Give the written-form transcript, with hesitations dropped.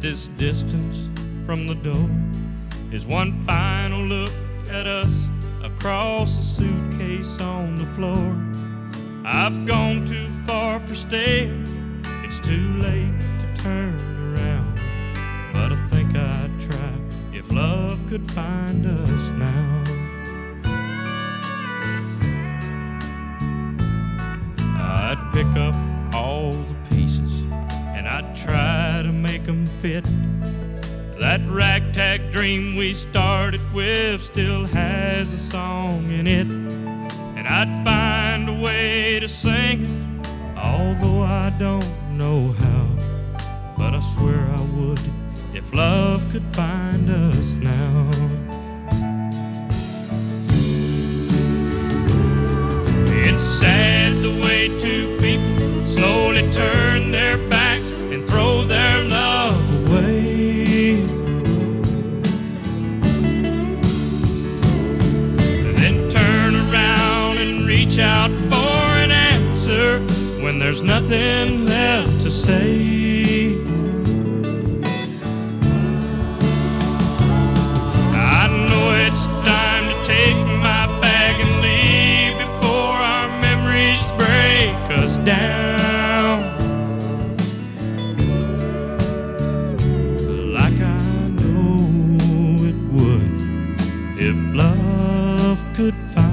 this distance from the door is one final look at us across the suitcase on the floor. I've gone too far for staying, it's too late to turn around, but I think I'd try if love could find us now. I'd pick up all the pieces and I'd try to make them fit. That ragtag dream we started with still has a song in it, and I'd find a way to sing it, although I don't know how, but I swear I would if love could find us now. It's sad the way two people slowly turn their backs and throw their love away. Reach out for an answer when there's nothing left to say. I know it's time to take my bag and leave before our memories break us down, like I know it would if love could find